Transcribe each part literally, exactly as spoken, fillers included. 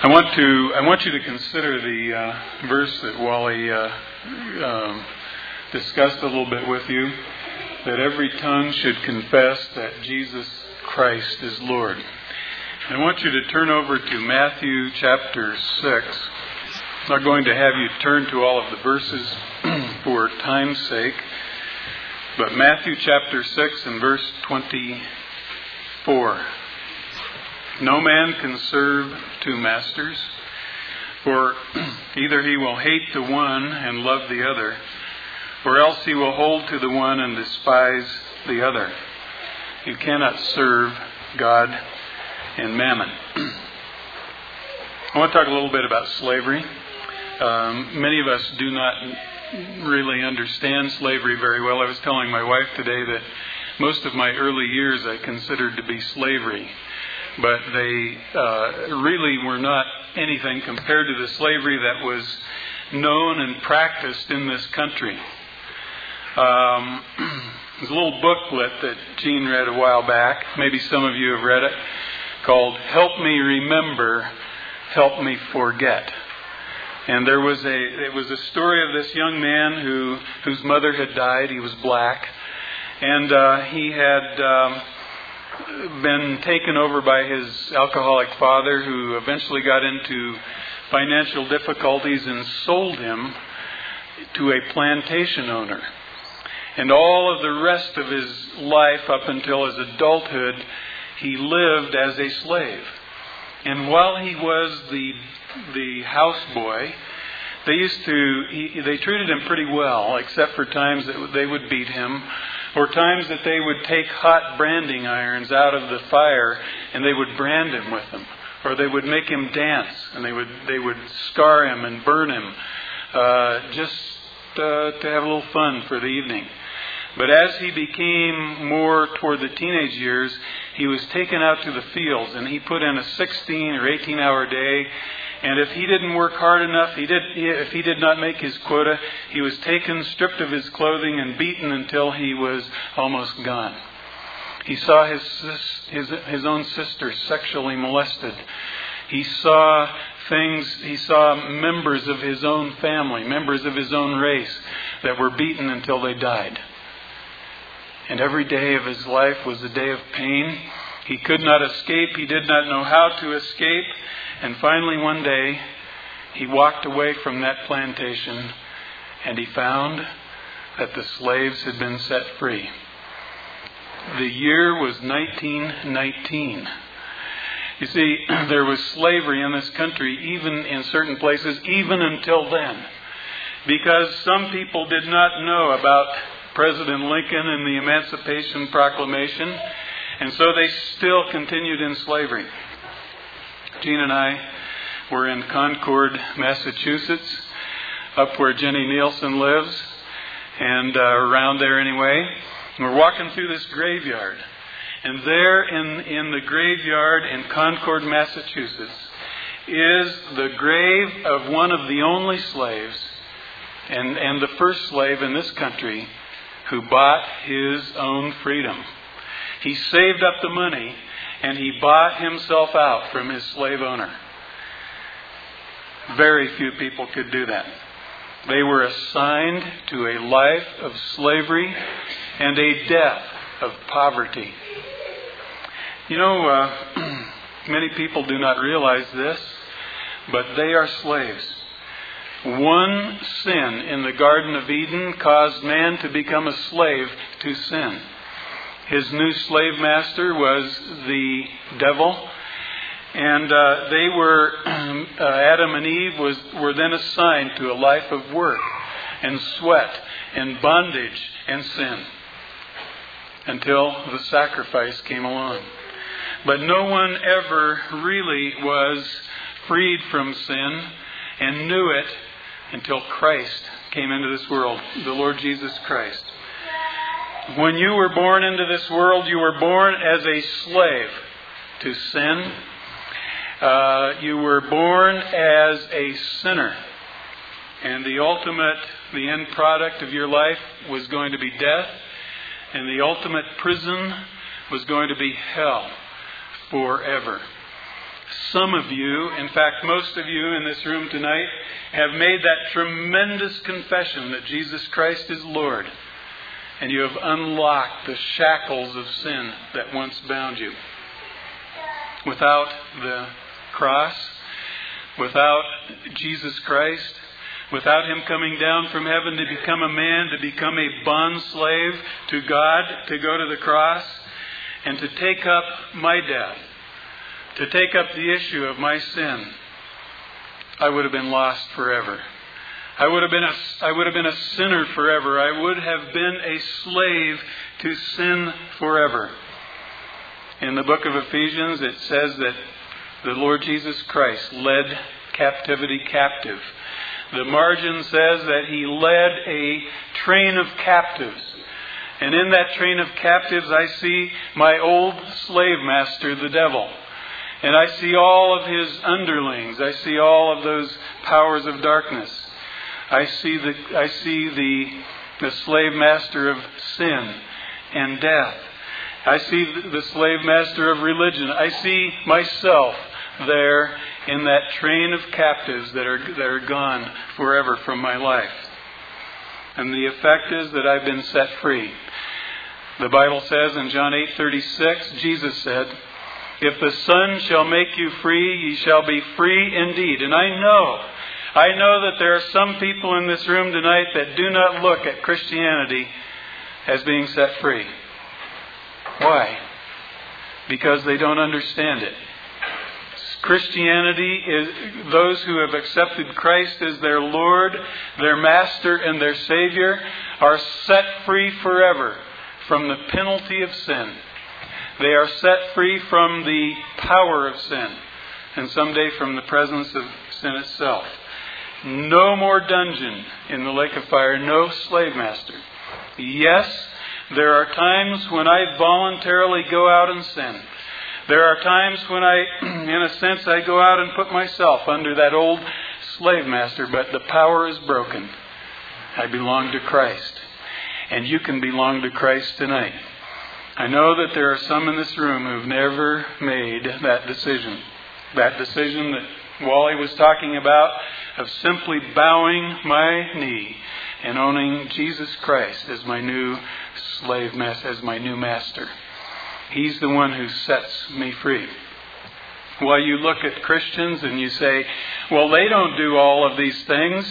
I want to I want you to consider the uh, verse that Wally uh, um, discussed a little bit with you, that every tongue should confess that Jesus Christ is Lord. I want you to turn over to Matthew chapter six. I'm not going to have you turn to all of the verses for time's sake, but Matthew chapter six and verse twenty-four. No man can serve two masters, for either he will hate the one and love the other, or else he will hold to the one and despise the other. You cannot serve God and mammon. I want to talk a little bit about slavery. Um, many of us do not really understand slavery very well. I was telling my wife today that most of my early years I considered to be slavery. But they uh, really were not anything compared to the slavery that was known and practiced in this country. Um, there's a little booklet that Gene read a while back. Maybe some of you have read it, called "Help Me Remember, Help Me Forget." And there was a it was a story of this young man who whose mother had died. He was black, and uh, he had. Um, been taken over by his alcoholic father, who eventually got into financial difficulties and sold him to a plantation owner. And all of the rest of his life up until his adulthood, he lived as a slave. And while he was the the houseboy, they used to he, they treated him pretty well, except for times that they would beat him, or times that they would take hot branding irons out of the fire and they would brand him with them, or they would make him dance and they would they would scar him and burn him, uh, just uh, to have a little fun for the evening. But as he became more toward the teenage years, he was taken out to the fields, and he put in a sixteen or eighteen hour day. And if he didn't work hard enough, he did. If he did not make his quota, he was taken, stripped of his clothing, and beaten until he was almost gone. He saw his his his own sister sexually molested. He saw things. He saw members of his own family, members of his own race, that were beaten until they died. And every day of his life was a day of pain. He could not escape. He did not know how to escape. And finally one day, he walked away from that plantation and he found that the slaves had been set free. The year was nineteen nineteen. You see, there was slavery in this country, even in certain places, even until then. Because some people did not know about President Lincoln and the Emancipation Proclamation, and so they still continued in slavery. Gene and I were in Concord, Massachusetts, up where Jenny Nielsen lives, and uh, around there anyway. And we're walking through this graveyard. And there in, in the graveyard in Concord, Massachusetts, is the grave of one of the only slaves, and, and the first slave in this country, who bought his own freedom. He saved up the money, and he bought himself out from his slave owner. Very few people could do that. They were assigned to a life of slavery and a death of poverty. You know, uh, many people do not realize this, but they are slaves. One sin in the Garden of Eden caused man to become a slave to sin. His new slave master was the devil, and uh, they were uh, Adam and Eve was were then assigned to a life of work and sweat and bondage and sin until the sacrifice came along. But no one ever really was freed from sin and knew it until Christ came into this world, the Lord Jesus Christ. When you were born into this world, you were born as a slave to sin. Uh, you were born as a sinner. And the ultimate, the end product of your life was going to be death. And the ultimate prison was going to be hell forever. Some of you, in fact, most of you in this room tonight, have made that tremendous confession that Jesus Christ is Lord. And you have unlocked the shackles of sin that once bound you. Without the cross, without Jesus Christ, without Him coming down from heaven to become a man, to become a bond slave to God, to go to the cross, and to take up my death, to take up the issue of my sin, I would have been lost forever. I would have been a, I would have been a sinner forever. I would have been a slave to sin forever. In the book of Ephesians, it says that the Lord Jesus Christ led captivity captive. The margin says that He led a train of captives. And in that train of captives, I see my old slave master, the devil. And I see all of his underlings. I see all of those powers of darkness. I see the I see the, the slave master of sin and death. I see the slave master of religion. I see myself there in that train of captives that are that are gone forever from my life. And the effect is that I've been set free. The Bible says in John eight thirty-six, Jesus said, "If the Son shall make you free, ye shall be free indeed." And I know, I know that there are some people in this room tonight that do not look at Christianity as being set free. Why? Because they don't understand it. Christianity is those who have accepted Christ as their Lord, their Master, and their Savior are set free forever from the penalty of sin. They are set free from the power of sin, and someday from the presence of sin itself. No more dungeon in the lake of fire, no slave master. Yes, there are times when I voluntarily go out and sin. There are times when I, in a sense, I go out and put myself under that old slave master, but the power is broken. I belong to Christ. And you can belong to Christ tonight. I know that there are some in this room who've never made that decision. That decision that Wally was talking about, of simply bowing my knee and owning Jesus Christ as my new slave master, as my new master. He's the one who sets me free. While you look at Christians and you say, well, they don't do all of these things.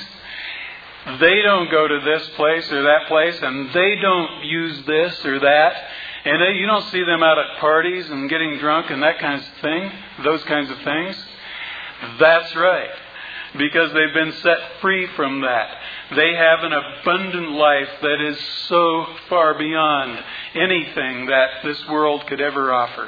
They don't go to this place or that place, and they don't use this or that. And you don't see them out at parties and getting drunk and that kind of thing, those kinds of things. That's right. Because they've been set free from that. They have an abundant life that is so far beyond anything that this world could ever offer.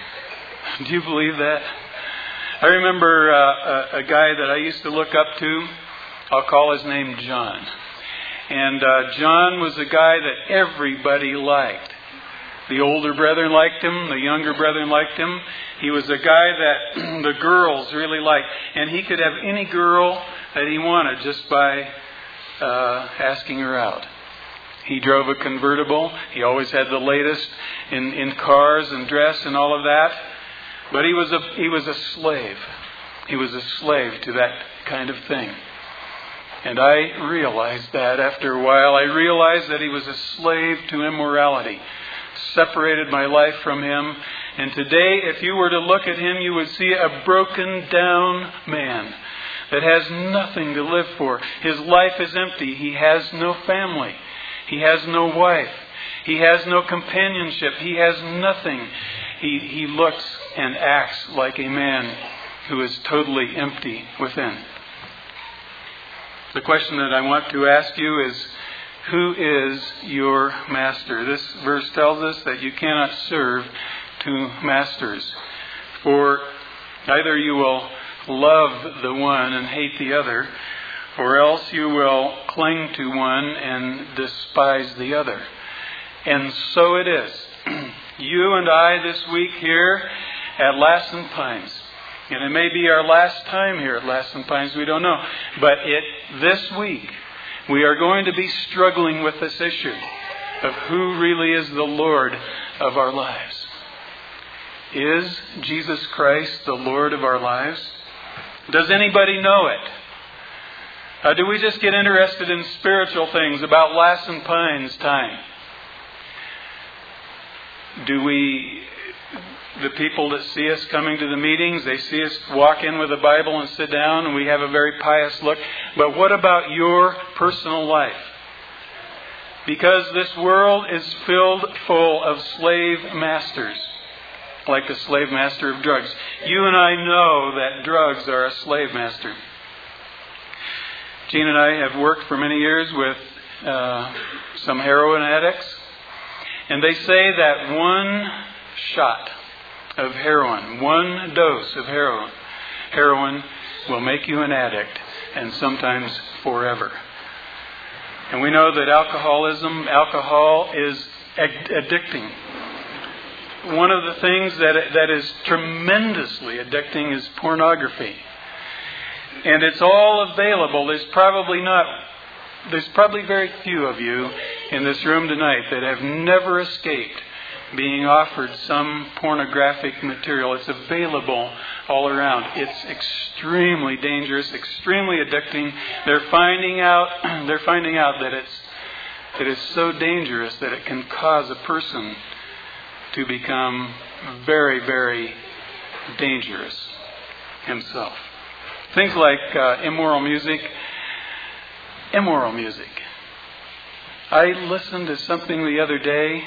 Do you believe that? I remember uh, a, a guy that I used to look up to. I'll call his name John. And uh, John was a guy that everybody liked. The older brethren liked him. The younger brethren liked him. He was a guy that the girls really liked. And he could have any girl that he wanted just by uh, asking her out. He drove a convertible. He always had the latest in, in cars and dress and all of that. But he was a he was a slave. He was a slave to that kind of thing. And I realized that after a while. I realized that he was a slave to immorality. Separated my life from him. And today, if you were to look at him, you would see a broken down man that has nothing to live for. His life is empty. He has no family. He has no wife. He has no companionship. He has nothing. He, he looks and acts like a man who is totally empty within. The question that I want to ask you is, who is your master? This verse tells us that you cannot serve two masters. For either you will love the one and hate the other, or else you will cling to one and despise the other. And so it is. You and I this week here at Lassen Pines. And it may be our last time here at Lassen Pines, we don't know. But it this week, we are going to be struggling with this issue of who really is the Lord of our lives. Is Jesus Christ the Lord of our lives? Does anybody know it? Uh, do we just get interested in spiritual things about Lassen Pines time? Do we, the people that see us coming to the meetings, they see us walk in with a Bible and sit down and we have a very pious look. But what about your personal life? Because this world is filled full of slave masters, like the slave master of drugs. You and I know that drugs are a slave master. Gene and I have worked for many years with uh, some heroin addicts. And they say that one shot of heroin, one dose of heroin, heroin will make you an addict, and sometimes forever. And we know that alcoholism, alcohol is ad- addicting. One of the things that that is tremendously addicting is pornography. And it's all available. There's probably not, there's probably very few of you in this room tonight that have never escaped being offered some pornographic material. It's available all around. It's extremely dangerous, extremely addicting. They're finding out, they're finding out that it's, that it's so dangerous that it can cause a person to become very, very dangerous himself. Things like uh, immoral music. Immoral music. I listened to something the other day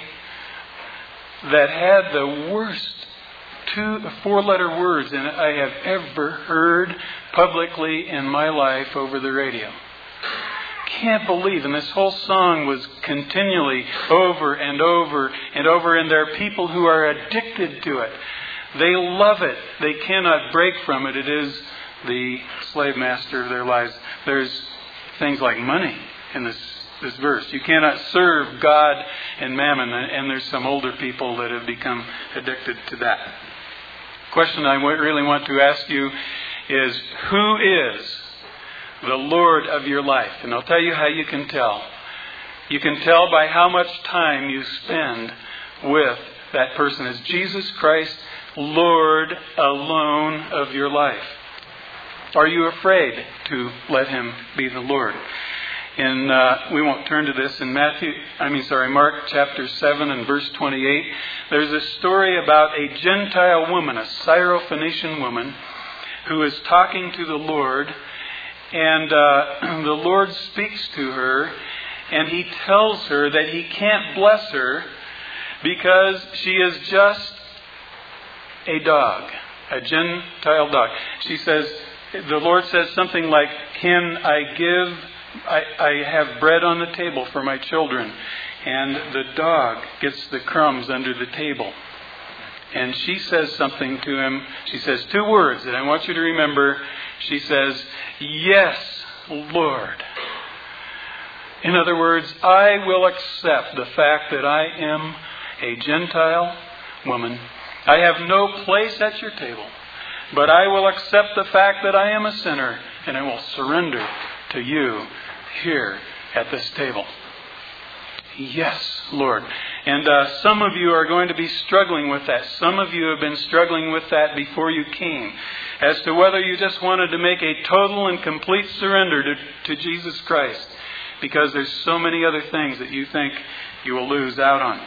that had the worst two, four-letter words in it I have ever heard publicly in my life over the radio. Can't believe, and this whole song was continually over and over and over, and there are people who are addicted to it. They love it. They cannot break from it. It is the slave master of their lives. There's things like money in this this verse. You cannot serve God and mammon, and there's some older people that have become addicted to that. The question I really want to ask you is, who is the Lord of your life? And I'll tell you how you can tell. You can tell by how much time you spend with that person. Is Jesus Christ Lord alone of your life? Are you afraid to let Him be the Lord? And uh, we won't turn to this in Matthew. I mean, sorry, Mark chapter seven and verse twenty-eight. There's a story about a Gentile woman, a Syrophoenician woman, who is talking to the Lord, and uh, the Lord speaks to her, and He tells her that He can't bless her because she is just a dog, a Gentile dog. She says, the Lord says something like, "Can I give? I, I have bread on the table for my children, and the dog gets the crumbs under the table." And she says something to him. She says two words that I want you to remember. She says, "Yes, Lord." In other words, I will accept the fact that I am a Gentile woman. I have no place at your table, but I will accept the fact that I am a sinner, and I will surrender to you here at this table. Yes, Lord. And uh, some of you are going to be struggling with that. Some of you have been struggling with that before you came, as to whether you just wanted to make a total and complete surrender to, to Jesus Christ, because there's so many other things that you think you will lose out on.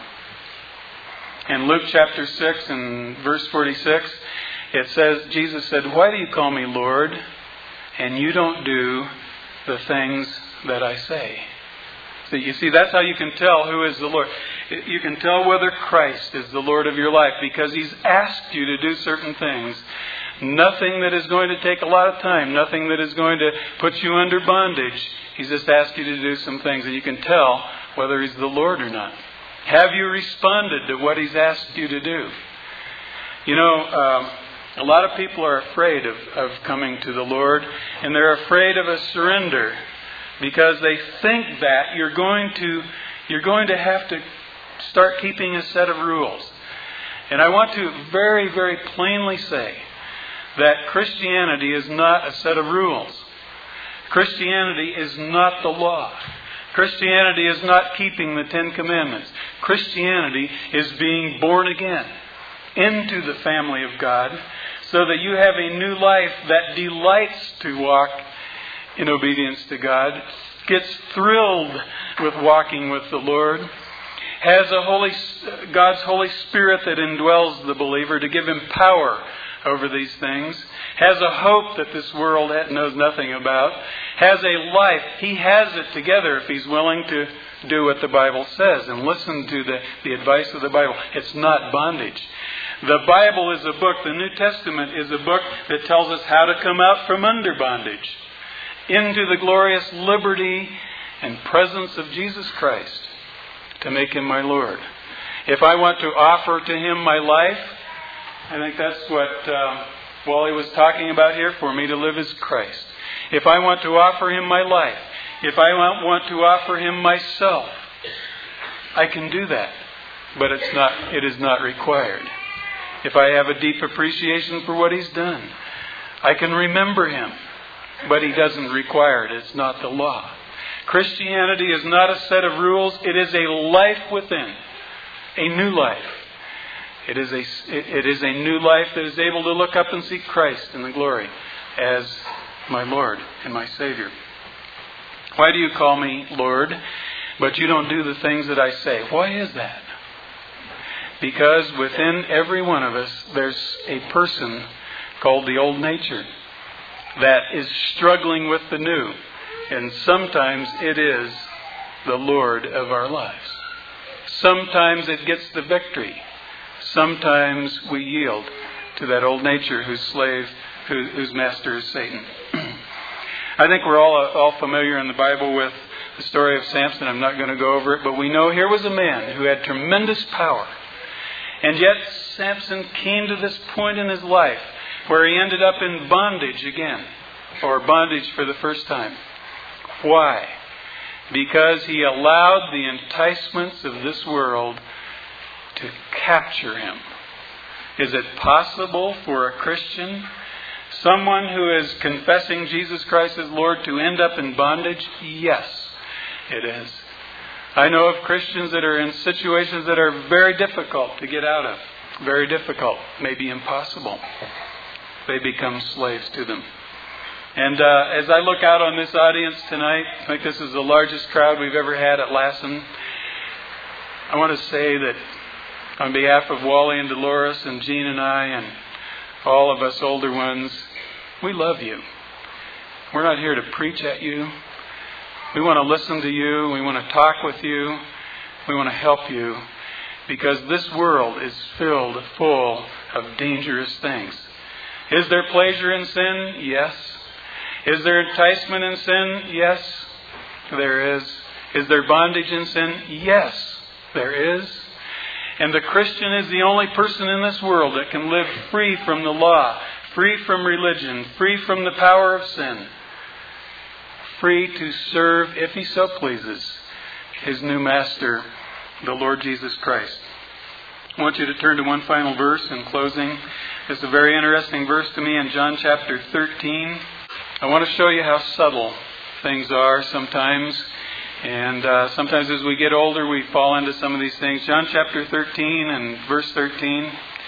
In Luke chapter six and verse forty-six, it says, Jesus said, "Why do you call me Lord, and you don't do the things that I say?" So you see, that's how you can tell who is the Lord. You can tell whether Christ is the Lord of your life, because He's asked you to do certain things. Nothing that is going to take a lot of time. Nothing that is going to put you under bondage. He's just asked you to do some things, and you can tell whether He's the Lord or not. Have you responded to what He's asked you to do? You know, um, a lot of people are afraid of, of coming to the Lord, and they're afraid of a surrender, because they think that you're going to you're going to have to start keeping a set of rules. And I want to very, very plainly say that Christianity is not a set of rules. Christianity is not the law. Christianity is not keeping the Ten Commandments. Christianity is being born again. into the family of God, so that you have a new life that delights to walk in obedience to God, gets thrilled with walking with the Lord, has a Holy, God's Holy Spirit that indwells the believer to give him power over these things, has a hope that this world knows nothing about, has a life. He has it together if he's willing to do what the Bible says and listen to the, the advice of the Bible. It's not bondage. The Bible is a book, the New Testament is a book that tells us how to come out from under bondage into the glorious liberty and presence of Jesus Christ, to make Him my Lord. If I want to offer to Him my life, I think that's what uh, Wally was talking about here. For me to live is Christ. If I want to offer Him my life, if I want to offer Him myself, I can do that. But it's not, it is not required. If I have a deep appreciation for what He's done, I can remember Him. But He doesn't require it. It's not the law. Christianity is not a set of rules. It is a life within. A new life. It is a, it is a new life that is able to look up and see Christ in the glory as my Lord and my Savior. Why do you call me Lord, but you don't do the things that I say? Why is that? Because within every one of us, there's a person called the old nature that is struggling with the new. And sometimes it is the Lord of our lives. Sometimes it gets the victory. Sometimes we yield to that old nature whose slave, who, whose master is Satan. I think we're all, all familiar in the Bible with the story of Samson. I'm not going to go over it, but we know here was a man who had tremendous power. And yet Samson came to this point in his life where he ended up in bondage again, or bondage for the first time. Why? Because he allowed the enticements of this world to capture him. Is it possible for a Christian, someone who is confessing Jesus Christ as Lord, to end up in bondage? Yes, it is. I know of Christians that are in situations that are very difficult to get out of. Very difficult, maybe impossible. They become slaves to them. And uh, as I look out on this audience tonight, I think this is the largest crowd we've ever had at Lassen. I want to say that on behalf of Wally and Dolores and Jean and I and all of us older ones, we love you. We're not here to preach at you. We want to listen to you. We want to talk with you. We want to help you, because this world is filled full of dangerous things. Is there pleasure in sin? Yes. Is there enticement in sin? Yes, there is. Is there bondage in sin? Yes, there is. And the Christian is the only person in this world that can live free from the law, free from religion, free from the power of sin, free to serve, if he so pleases, his new master, the Lord Jesus Christ. I want you to turn to one final verse in closing. It's a very interesting verse to me in John chapter thirteen. I want to show you how subtle things are sometimes. And uh, sometimes as we get older, we fall into some of these things. John chapter thirteen and verse thirteen.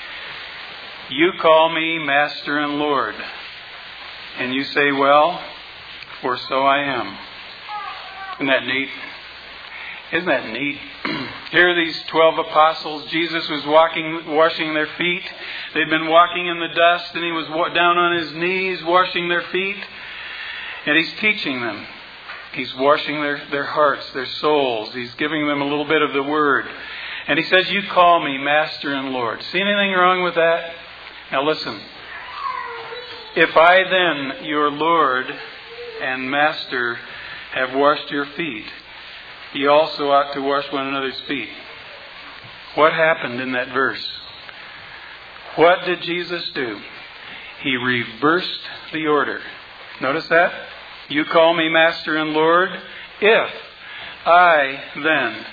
You call me Master and Lord. And you say, well, for so I am. Isn't that neat? Isn't that neat? Here are these twelve apostles. Jesus was walking, washing their feet. They'd been walking in the dust, and he was down on his knees washing their feet. And he's teaching them. He's washing their, their hearts, their souls. He's giving them a little bit of the Word. And he says, you call me Master and Lord. See anything wrong with that? Now listen. If I then, your Lord and Master, have washed your feet, you also ought to wash one another's feet. What happened in that verse? What did Jesus do? He reversed the order. Notice that? You call me Master and Lord, if I then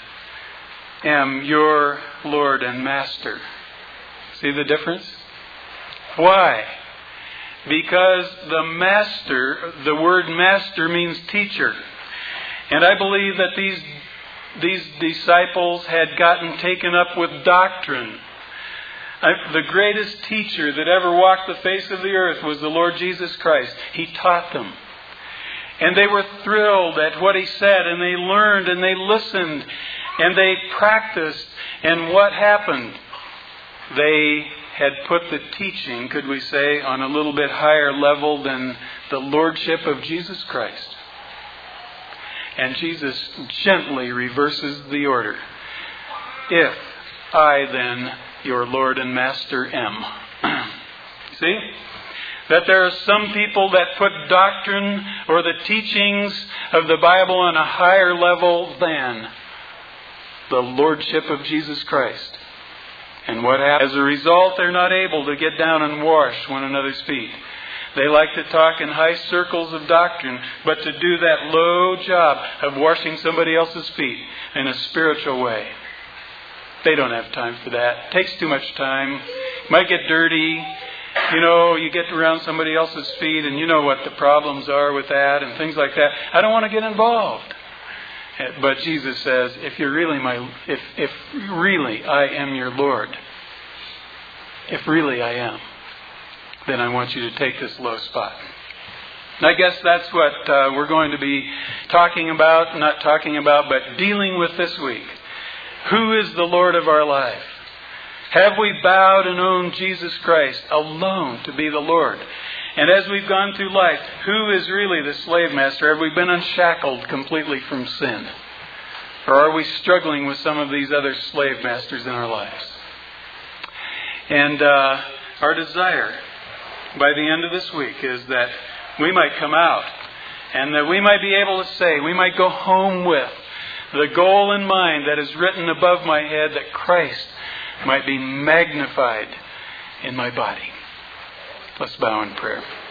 am your Lord and Master. See the difference? Why? Because the Master, the word Master means teacher. And I believe that these, these disciples had gotten taken up with doctrine. I, the greatest teacher that ever walked the face of the earth was the Lord Jesus Christ. He taught them. And they were thrilled at what He said, and they learned, and they listened, and they practiced. And what happened? They had put the teaching, could we say, on a little bit higher level than the lordship of Jesus Christ. And Jesus gently reverses the order. If I then, your Lord and Master, am. See? That there are some people that put doctrine or the teachings of the Bible on a higher level than the lordship of Jesus Christ. And what happens? As a result, they're not able to get down and wash one another's feet. They like to talk in high circles of doctrine, but to do that low job of washing somebody else's feet in a spiritual way, they don't have time for that. It takes too much time. Might get dirty. You know, you get around somebody else's feet and you know what the problems are with that and things like that. I don't want to get involved. But Jesus says, if you're really my, if, if really I am your Lord, if really I am, then I want you to take this low spot. And I guess that's what uh, we're going to be talking about, not talking about, but dealing with this week. Who is the Lord of our life? Have we bowed and owned Jesus Christ alone to be the Lord? And as we've gone through life, who is really the slave master? Have we been unshackled completely from sin? Or are we struggling with some of these other slave masters in our lives? And uh, our desire by the end of this week is that we might come out and that we might be able to say, we might go home with the goal in mind that is written above my head, that Christ might be magnified in my body. Let's bow in prayer.